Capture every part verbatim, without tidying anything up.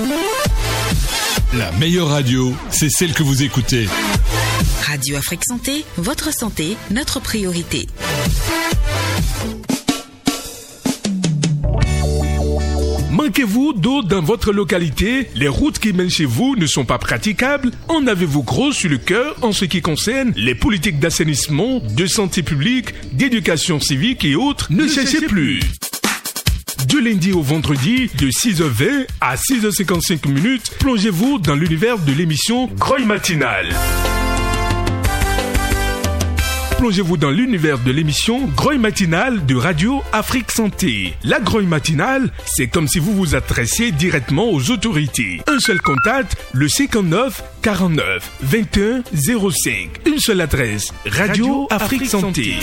La meilleure radio, c'est celle que vous écoutez. Radio Afrique Santé, votre santé, notre priorité. Manquez-vous d'eau dans votre localité? Les routes qui mènent chez vous ne sont pas praticables? En avez-vous gros sur le cœur en ce qui concerne les politiques d'assainissement, de santé publique, d'éducation civique et autres? Ne, ne cherchez plus. Du lundi au vendredi, de six heures vingt à six heures cinquante-cinq minutes, plongez-vous dans l'univers de l'émission Grogne Matinale. Plongez-vous dans l'univers de l'émission Grogne Matinale de Radio Afrique Santé. La Grogne Matinale, c'est comme si vous vous adressiez directement aux autorités. Un seul contact, le cinquante-neuf quarante-neuf vingt et un zéro cinq. Une seule adresse, Radio, Radio Afrique, Afrique Santé.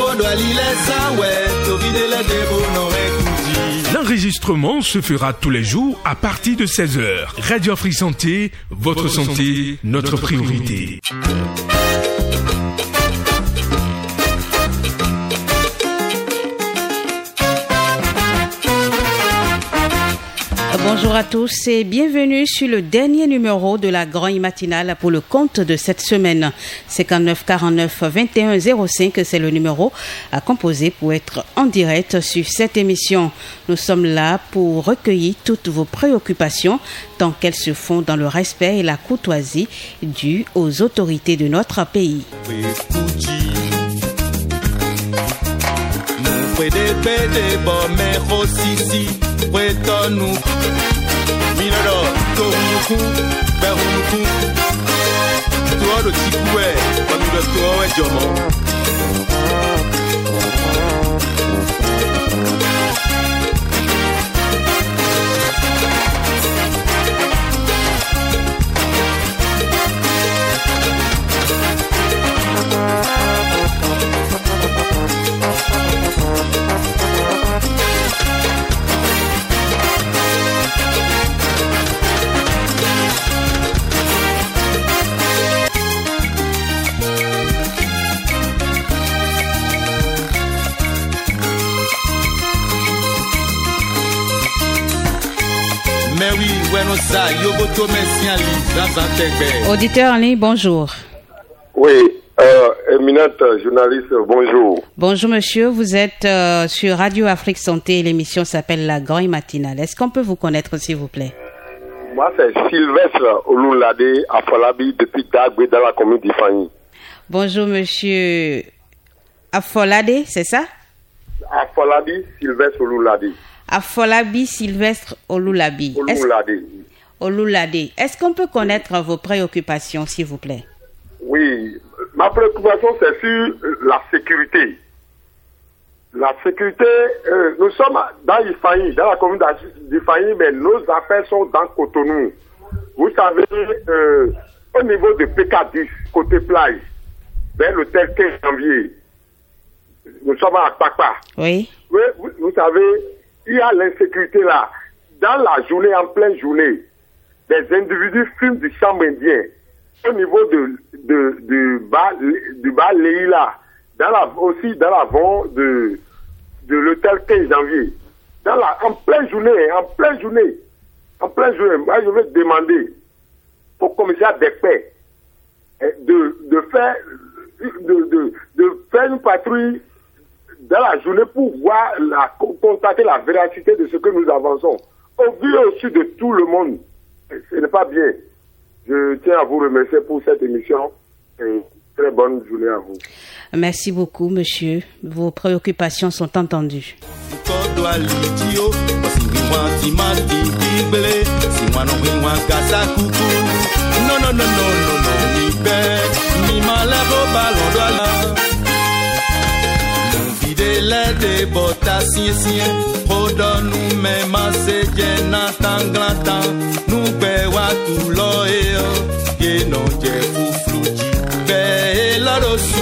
L'enregistrement se fera tous les jours à partir de seize heures. Radio Afrique Santé, votre, votre santé, santé, notre, notre priorité. priorité. Bonjour à tous et bienvenue sur le dernier numéro de la Grogne Matinale pour le compte de cette semaine. cinquante-neuf quarante-neuf vingt et un zéro cinq, c'est le numéro à composer pour être en direct sur cette émission. Nous sommes là pour recueillir toutes vos préoccupations tant qu'elles se font dans le respect et la courtoisie due aux autorités de notre pays. Minoro, Toruku, Beruku, Tuoro Chikwe, Wamido Tuowe Jomo. Auditeur en ligne, bonjour. Oui, euh, éminente journaliste, bonjour. Bonjour monsieur, vous êtes euh, sur Radio Afrique Santé et l'émission s'appelle La Grogne Matinale. Est-ce qu'on peut vous connaître s'il vous plaît? Moi c'est Sylvestre Oloulade à Afolabi depuis Dagbe dans la commune d'Ifani. Bonjour monsieur Afolabi, c'est ça? Afolabi Sylvestre Oloulade. Afolabi Sylvestre Oloulabi. Oloulade. Oloulade. Est-ce qu'on peut connaître vos préoccupations, s'il vous plaît? Oui, ma préoccupation, c'est sur la sécurité. La sécurité, euh, nous sommes dans Ifani, dans la commune d'Ifani, mais nos affaires sont dans Cotonou. Vous savez, euh, au niveau de P K dix, côté plage, vers l'hôtel quinze janvier, nous sommes à Papa. Oui. Oui, vous, vous savez, il y a l'insécurité là. Dans la journée, en pleine journée, des individus fument du chambre indien au niveau de, de, de bas, du bas Leïla, dans la, aussi dans l'avant de, de l'hôtel quinze janvier. Dans la, en pleine journée, en pleine journée, en pleine journée, moi je vais demander au commissaire des paix de, de faire, de, de, de faire une patrouille dans la journée pour voir, la, constater la véracité de ce que nous avançons. Au vu aussi de tout le monde, ce n'est pas bien. Je tiens à vous remercier pour cette émission et très bonne journée à vous. Merci beaucoup, monsieur. Vos préoccupations sont entendues. De bota sien sien Rodo nou men mase Jena tanglanta Nou be watu lo eo Ye non je fufluji Be la rosu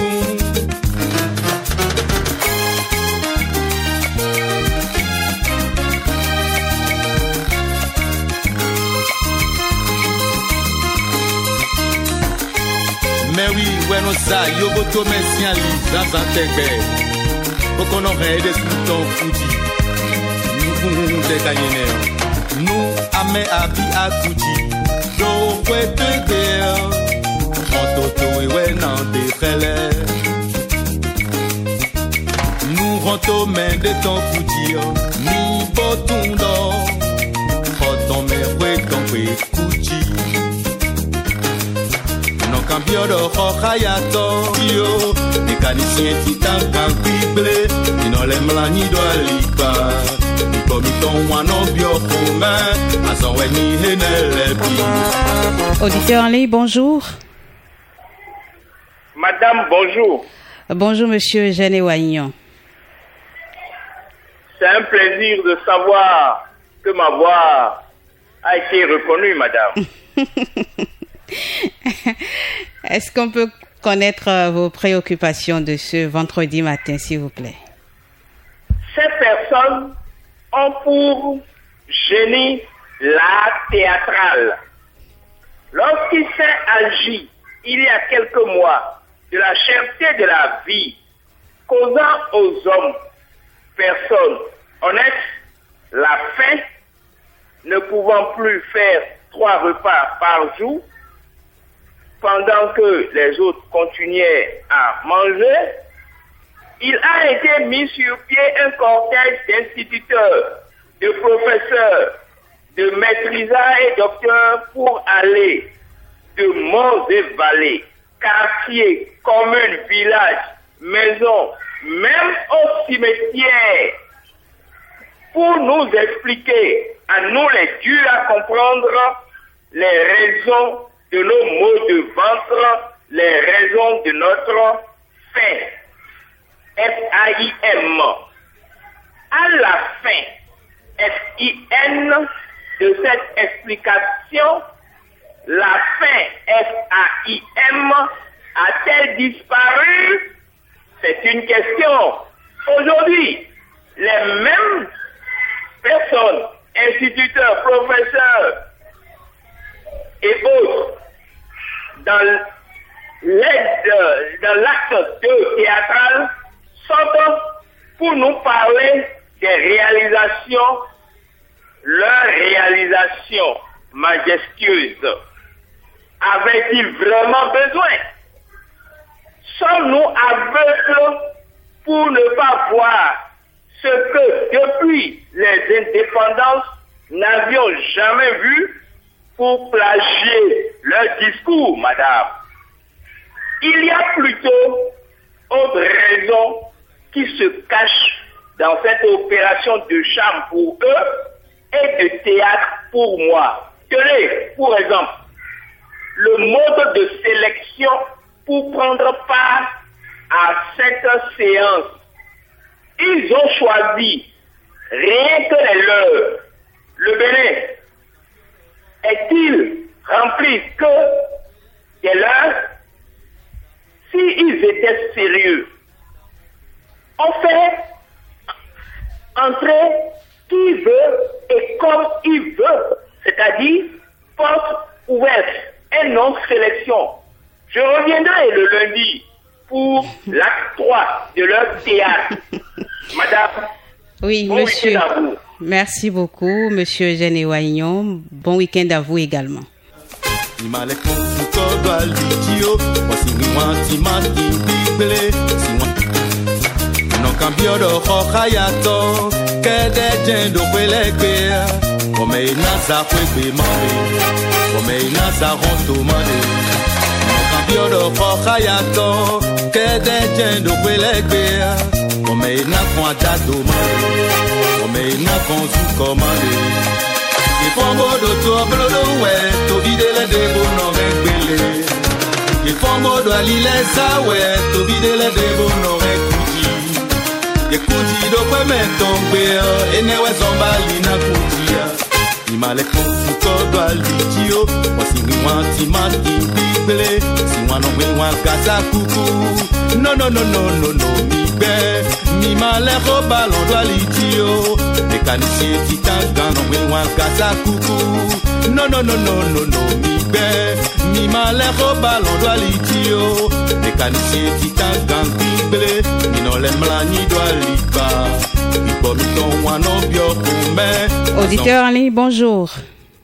Mais oui, ouais non ça Yo boto messian li Zanzantegbe Nous, ame abi akuji do kwete deo Montoto ewe nan de fele Nous rentrons main de ton foutir Mi botundo Koton me we ton we kuji Non cambio do hokayato Yo Mécanicien titan kan bible Ino le mlani do alipa Auditeur en ligne, bonjour. Madame, bonjour. Bonjour, monsieur Jeanne Wagnon. C'est un plaisir de savoir que ma voix a été reconnue, madame. Est-ce qu'on peut connaître vos préoccupations de ce vendredi matin, s'il vous plaît? Ces personnes ont pour génie l'art théâtral. Lorsqu'il s'est agi, il y a quelques mois, de la cherté de la vie, causant aux hommes, personnes honnêtes, la faim, ne pouvant plus faire trois repas par jour, pendant que les autres continuaient à manger, il a été mis sur pied un cortège d'instituteurs, de professeurs, de maîtrisards et docteurs pour aller de monts et vallées, quartiers, communes, villages, maisons, même au cimetière, pour nous expliquer, à nous les durs à comprendre, les raisons de nos maux de ventre, les raisons de notre faim. F A I M. À la fin, F I N de cette explication, la fin F A I M a-t-elle disparu? C'est une question. Aujourd'hui, les mêmes personnes, instituteurs, professeurs et autres, dans l'aide, dans l'acte de théâtral, sont pour nous parler des réalisations, leurs réalisations majestueuses. Avaient-ils vraiment besoin? Sommes-nous aveugles pour ne pas voir ce que depuis les indépendances n'avions jamais vu pour plagier leur discours, madame? Il y a plutôt autre raison qui se cache dans cette opération de charme pour eux et de théâtre pour moi. Tenez, pour exemple, le mode de sélection pour prendre part à cette séance. Ils ont choisi rien que les leurs. Le Bénin est-il rempli que des leurs? S'ils étaient sérieux, on fait entrer qui veut et comme il veut, c'est-à-dire porte ouverte et non sélection. Je reviendrai le lundi pour l'acte trois de leur théâtre. Madame, oui, bon monsieur. week-end à vous. Merci beaucoup, monsieur Jeanne Wagnon. Bon week-end à vous également. Cambio do hokayato kede jendo kwelekbe ome inasa kwekbe mame ome inasa honto mane cambio do hokayato kede jendo kwelekbe ome ina kwa dato mane ome ina konsu komane ifongo do to blodo we to bidele de bono regbele ifongo do alilesa we to bidele de bono regbele Yekuji do kwe metongbe enewe zombali na kujia Imale kufuko do alijio Wasingi wanti mati bibele Siwano mwenwa kasa kuku No no no no no no mibe Mimale ko balon do alijio Mekanisye titangano mwenwa kasa kuku No no no no no no mibe Mimale ko balon do alijio Mekanisye titangano bibele Auditeur en ligne, bonjour.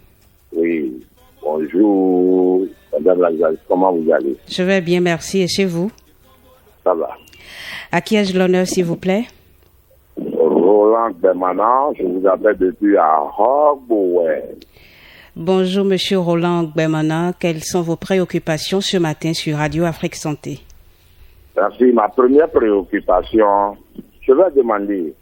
Bonjour, Madame la journaliste, comment vous allez? Je vais bien, merci. Et chez vous? Ça va. À qui ai-je l'honneur, s'il vous plaît? Roland Gbermana, je vous appelle depuis à Hogbowen. Bonjour, Monsieur Roland Gbermana. Quelles sont vos préoccupations ce matin sur Radio Afrique Santé? Merci. Ma première préoccupation, je vais demander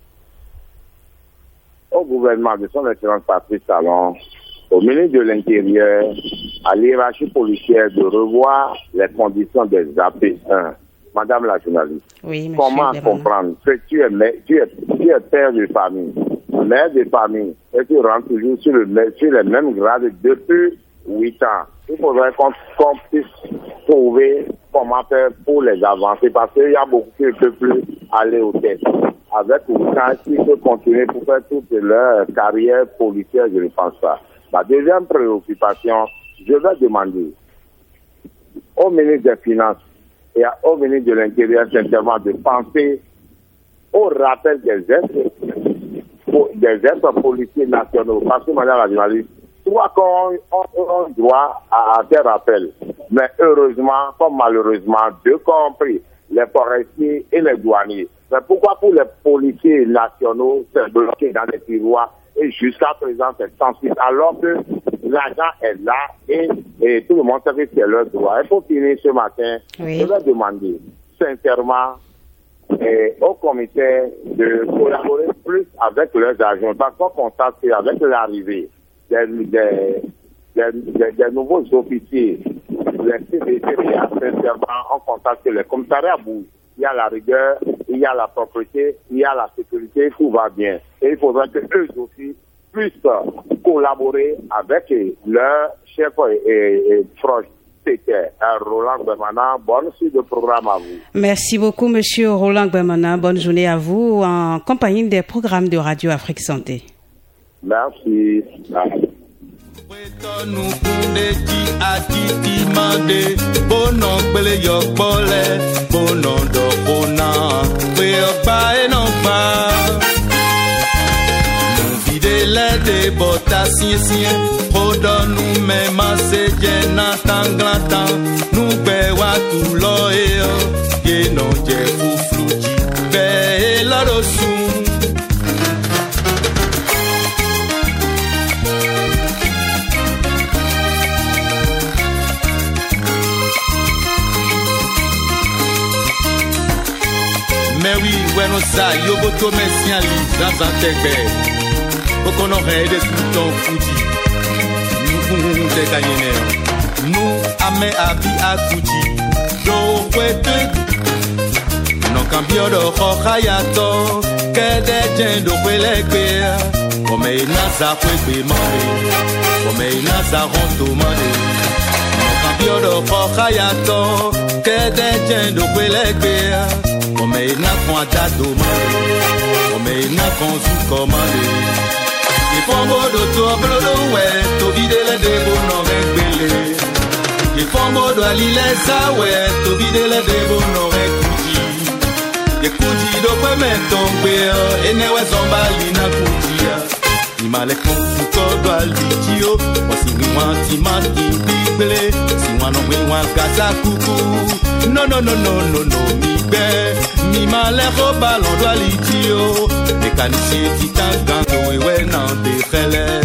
au gouvernement de son Excellence Patrice Talon, au ministre de l'Intérieur, à l'hiérarchie policière de revoir les conditions des A P un. Madame la journaliste, oui, comment Gbermana. comprendre que tu es, tu, es, tu es père de famille, mère de famille, et tu rentres toujours sur, le, sur les mêmes grades depuis huit ans. Il faudrait qu'on, qu'on puisse trouver comment faire pour les avancer, parce qu'il y a beaucoup qui ne peuvent plus aller au test. Avec huit ans, ils peuvent continuer pour faire toute leur carrière policière, je ne pense pas. Ma deuxième préoccupation, je vais demander au ministre des Finances et au ministre de l'Intérieur, sincèrement, de penser au rappel des êtres, des êtres policiers nationaux. Parce que, madame la journaliste, soit qu'on on, on doit à, à ces rappels, mais heureusement, comme malheureusement, deux compris, les forestiers et les douaniers. Mais pourquoi pour les policiers nationaux, c'est bloqué dans les tiroirs et jusqu'à présent, c'est sensible, alors que l'argent est là et, et tout le monde sait que c'est leur droit. Et pour finir ce matin, oui. Je vais demander sincèrement et au commissaire de collaborer plus avec leurs agents, parce qu'on constate qu'avec l'arrivée des, des, des, des, des nouveaux officiers, les C D C, sincèrement, on constate que les commissariats bougent. Il y a la rigueur, il y a la propreté, il y a la sécurité, tout va bien. Et il faudrait que eux aussi puissent collaborer avec leurs chefs et, et, et proches. C'était Roland Gbermana. Bonne suite de programme à vous. Merci beaucoup, Monsieur Roland Gbermana. Bonne journée à vous en compagnie des programmes de Radio Afrique Santé. Merci. Merci. De bota sien sien Rodo nou men mase jena tanglata Nou be wa tu lo e Ye non je fufluji Be e laro sun Mais oui, bueno sa yo boto mesian li dans un tegbe qu'on aurait des boutons foutis. Nous, des gagnés. Nous, amé abi à Kouti. Do, wete. Non, cambio de Hokayato. Que des gens de Pelekbe. Comme il n'a sa fouette mandé. Comme il n'a sa ronde mandé. Non, cambio de Hokayato. Que des gens de Pelekbe. Comme il n'a point d'adomandé. Comme il n'a qu'on sous commandé. Il faut mot de toi, blodo, ouais, to vide les débos, non, réglé. Il faut mot de l'île, ça, ouais, to vide les débos, non, réglé. Il coudi, do, quoi, mais tombe, et ne, ouais, son bali, na, coudia. Il m'a les comptes, tout, doit l'itio. Moi, si, moi, ti, ma, ti, bible. Si, moi, non, moi, casa, coucou. Non, non, non, non, non, non, mi, bé. Mi, ma, les ballon, doit l'itio. Mécanicien, titan, ganto, et ouais, non, des frêles.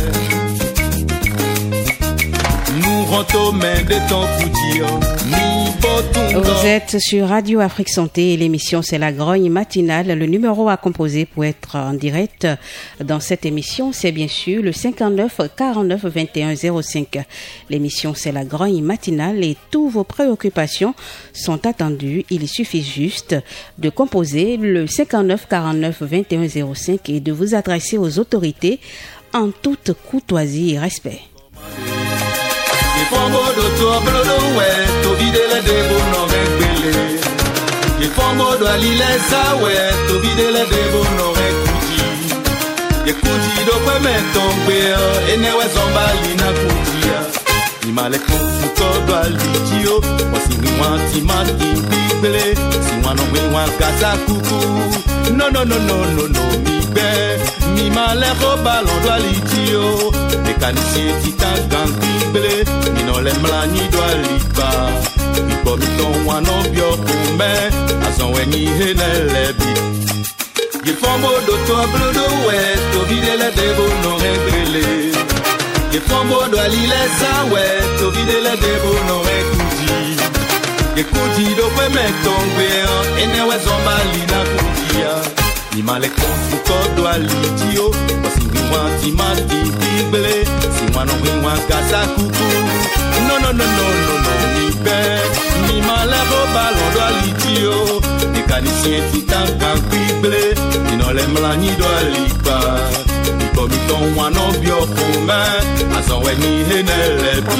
Nous rentrons main de ton couture. Vous êtes sur Radio Afrique Santé et l'émission c'est la grogne matinale. Le numéro à composer pour être en direct dans cette émission, c'est bien sûr le cinquante-neuf quarante-neuf vingt et un zéro cinq. L'émission c'est la grogne matinale et toutes vos préoccupations sont attendues. Il suffit juste de composer le cinquante-neuf quarante-neuf vingt et un zéro cinq et de vous adresser aux autorités en toute courtoisie et respect. Il faut mot de toi, blodo, ouais, to vide les débos, non, réglé. Il faut mot de l'île, ça, ouais, to vide les débos, non, réglé. Il coudi, do, quoi, mais tombe, et ne, ouais, son bali, na, coudia. Il m'a les comptes, tout, doit l'itio. Moi, si, moi, ti, ma, ti, bible. Si, moi, non, moi, casa, coucou. Non, non, non, non, non, non, mi ben, mi malè au ballon doit litio. Mécanicien titan gang bible, mi non l'aime la ni doit liba. Mi po mi ton wano bio kume, azon we ni henelebi. Ye fombo do to bleu do west, to vide le debo non regrele. Ye fombo do ali le sa west, to vide le debo non recuji. Ye kuji do pe metombe, ene we zombali na kujia. Ni male konfu kodo alitio, wasi wiwa timati bible, si wano wiwa kasa kuku. No no no no no no ni be, ni male ho ballon do alitio, mécanicien titan kan bible, ni no le mlani do alipa. Ni komi ton wano bio kome, azon we ni henelebi.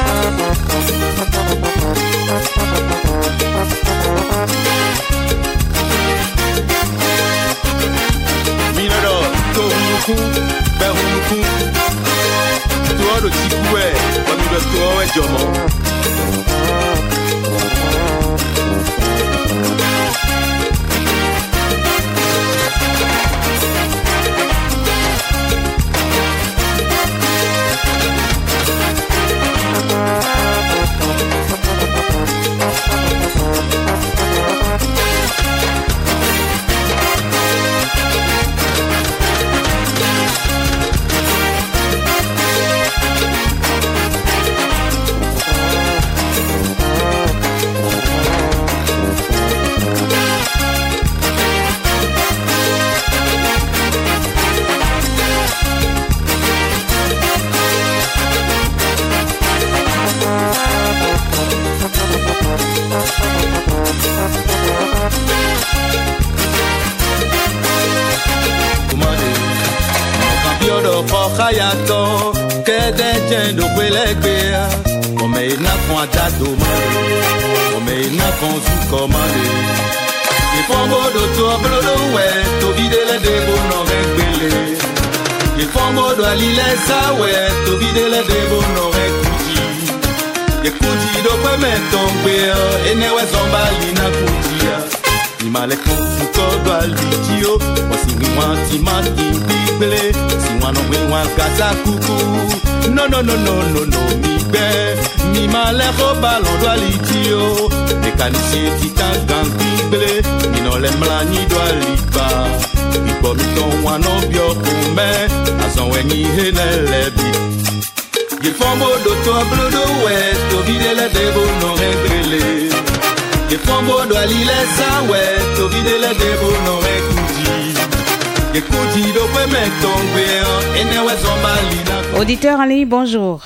Minero, to hunuku, be hunuku. To odo chikwe, wami do to owe jomo. Hayato, que de jendo kwelekea, ome na kwa dado mare, ome na konsu komande. Ifongo do to blodo we, to vide le debo no regbele. Ifongo do alile sa we, to vide le debo no rekuji. Ye kuji do kwe metombe, ene we zombali na kujia. Ni male konsu kodo alitio, wasi mwanti mati bible, si wano mwa kasa kuku. No no no no no no mi be, mi male ho ballon do alitio, mécanicien titan gang bible, mi no le mlani do alipa. Mi po mi ton wano bio kume, azon we ni henelebi. Ye fombo do to bleu do west, to vide le debo no regrele. Ye fombo do alile sa west, to vide le debo no rekuji. Ye kuji do pe metombe, ene we zombali na. Auditeur en ligne, bonjour.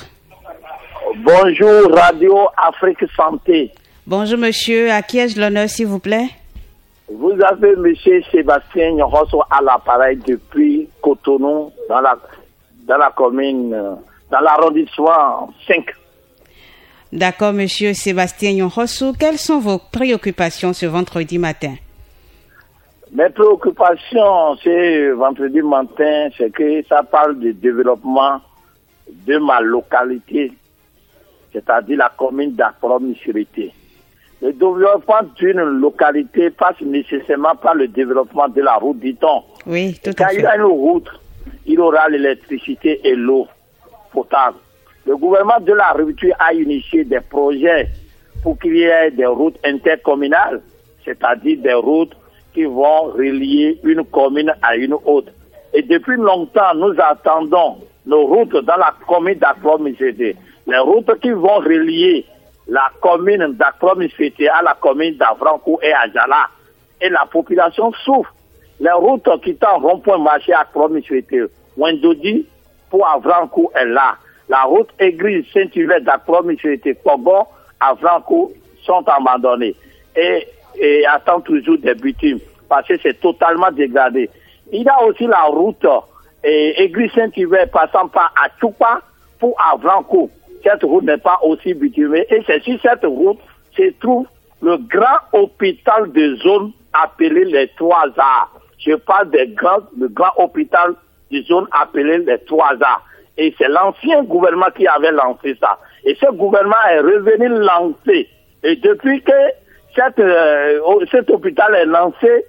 Bonjour, Radio Afrique Santé. Bonjour monsieur, à qui ai-je l'honneur s'il vous plaît? Vous avez monsieur Sébastien Nyoroso à l'appareil depuis Cotonou, dans la, dans la commune, dans l'arrondissement cinq. D'accord, monsieur Sébastien Nyoroso, quelles sont vos préoccupations ce vendredi matin? Mes préoccupations ce vendredi matin, c'est que ça parle du développement de ma localité, c'est-à-dire la commune d'Akron-Missirité. Le développement d'une localité passe nécessairement par le développement de la route, dit-on. Oui, tout à fait. Quand il y a une route, il y aura l'électricité et l'eau potable. Le gouvernement de la République a initié des projets pour qu'il y ait des routes intercommunales, c'est-à-dire des routes qui vont relier une commune à une autre. Et depuis longtemps, nous attendons nos routes dans la commune d'Akron-Missirité. Les routes qui vont relier la commune d'Akron-Missirité à la commune d'Avrancourt et à Jala. Et la population souffre. Les routes quittant rond-point marché à Akron-Missirité, Wendodi pour Avrancourt est là. La route Église Saint-Hubert d'Akron-Missirité, Kogon, Avrancourt sont abandonnés. Et, et attendent toujours des bitumes parce que c'est totalement dégradé. Il y a aussi la route et Église Saint-Hubert passant par Achoupa pour Avrancourt. Cette route n'est pas aussi bitumée et c'est sur cette route se trouve le grand hôpital de zone appelé les Trois Arts. Je parle des grands, le grand hôpital de zone appelé les Trois Arts. Et c'est l'ancien gouvernement qui avait lancé ça. Et ce gouvernement est revenu lancer. Et depuis que cette, euh, cet hôpital est lancé,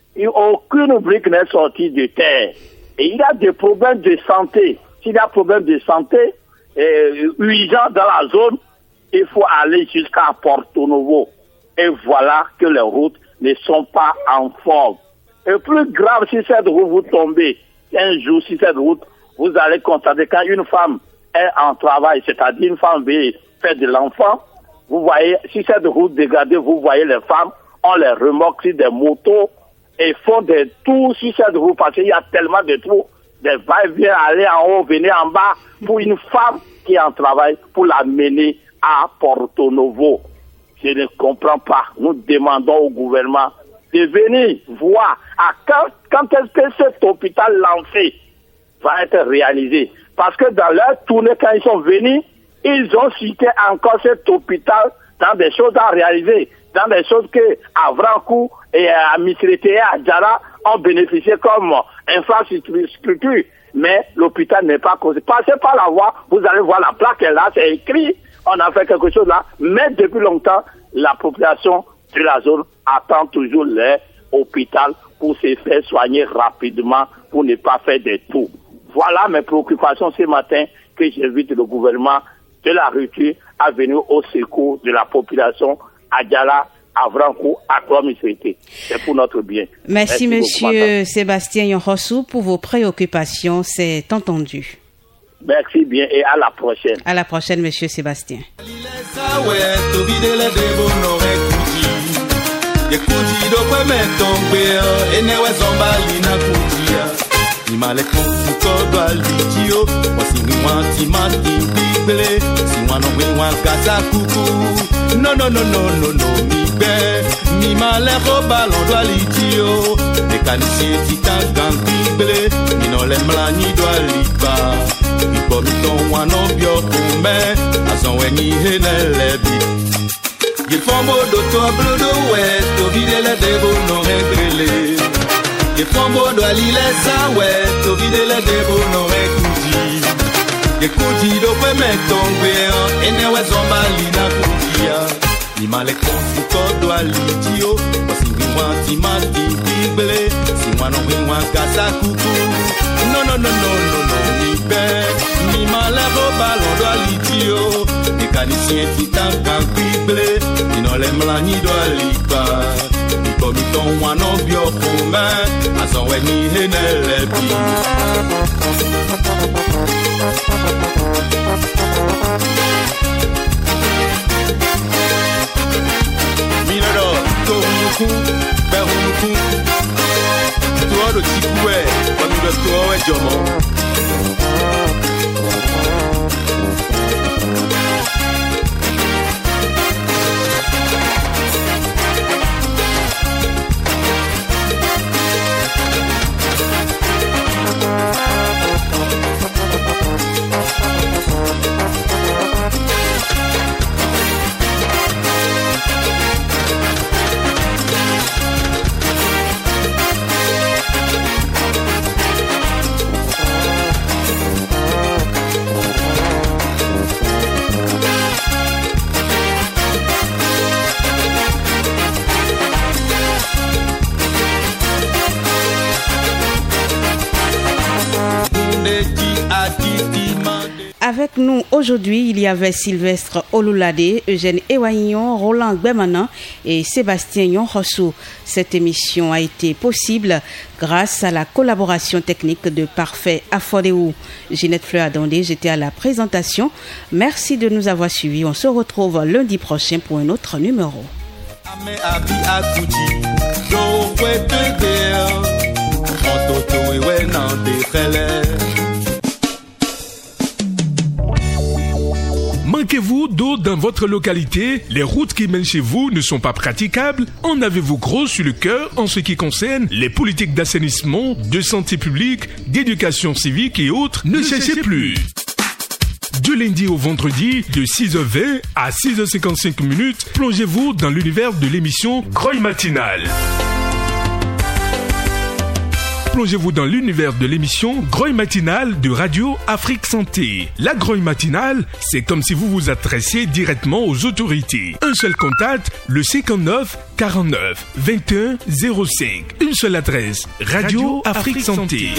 aucune brique n'est sortie de terre. Et il y a des problèmes de santé. S'il y a des problèmes de santé euh, urgents dans la zone, il faut aller jusqu'à Porto Novo. Et voilà que les routes ne sont pas en forme. Et plus grave, si cette route vous tombez, un jour, si cette route, vous allez constater quand une femme est en travail, c'est-à-dire une femme veut faire de l'enfant, vous voyez, si cette route dégradée, vous voyez les femmes, on les remorque sur des motos et font des tours sur cette route parce qu'il y a tellement de trous, des va-et-vient, aller en haut, venir en bas, pour une femme qui est en travail, pour la mener à Porto Novo. Je ne comprends pas. Nous demandons au gouvernement de venir voir à quand, quand est-ce que cet hôpital lancé va être réalisé. Parce que dans leur tournée, quand ils sont venus, ils ont cité encore cet hôpital dans des choses à réaliser, dans des choses que Avrankou et à Misrete et à Djara ont bénéficié comme infrastructure. Mais l'hôpital n'est pas causé. Passez par la voie, vous allez voir la plaque est là, c'est écrit, on a fait quelque chose là. Mais depuis longtemps, la population de la zone attend toujours l'hôpital pour se faire soigner rapidement, pour ne pas faire des tours. Voilà mes préoccupations ce matin que j'invite le gouvernement de la rupture à venir au secours de la population à Djala, à Vrankou, à Croix-Misrete. C'est pour notre bien. Merci, Merci monsieur Sébastien Yonrossou pour vos préoccupations. C'est entendu. Merci bien et à la prochaine. À la prochaine, monsieur Sébastien. Imale konfuko do alijio Wasingi wanti mati bible Siwano wiwan kasa kuku No no no no no no mibe Mimale ko balon do alijio Mekanisi titan gang bible Minole mlani do aliba Ipo miton wano bio kume Azon weni hene lebi Yifombo do to ablodo west To videle debo no regrele Ye fombo do alile sawe to vide le debo no ekuji Ye kuji do pe metongwe ene we zomba lina kujia Ni male konfuko do alijio Wasingi wanti mati bible Si wano winwa kasa kuku No no no no no no ni be Ni male go balon do alijio Ni kanisi entitan kan bible Ni no le mlani do aliba Komiton wano bio kume Azon weni hene lebi Minero, to hunuku, be hunuku To odo chikwe, wamido to owe jomo Avec nous aujourd'hui, il y avait Sylvestre Olulade, Eugène Ewaignon, Roland Gbemana et Sébastien Yonrossou. Cette émission a été possible grâce à la collaboration technique de Parfait Afodéou. Ginette Fleur-Adondé, j'étais à la présentation. Merci de nous avoir suivis. On se retrouve lundi prochain pour un autre numéro. Manquez-vous d'eau dans votre localité? Les routes qui mènent chez vous ne sont pas praticables? En avez-vous gros sur le cœur en ce qui concerne les politiques d'assainissement, de santé publique, d'éducation civique et autres? Ne, ne cherchez plus. Du lundi au vendredi, de six heures vingt à six heures cinquante-cinq minutes, plongez-vous dans l'univers de l'émission Croix matinale. plongez-vous dans l'univers de l'émission Grogne Matinale de Radio Afrique Santé. La Grogne Matinale, c'est comme si vous vous adressiez directement aux autorités. Un seul contact, le cinquante-neuf quarante-neuf vingt et un zéro cinq. Une seule adresse, Radio, Radio Afrique Santé.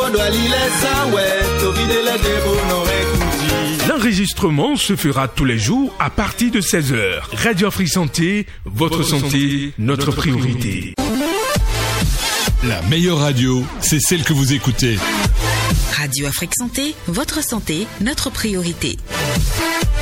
L'enregistrement se fera tous les jours à partir de seize heures. Radio Afrique Santé, votre, votre santé, santé, notre priorité. La meilleure radio, c'est celle que vous écoutez. Radio Afrique Santé, votre santé, notre priorité.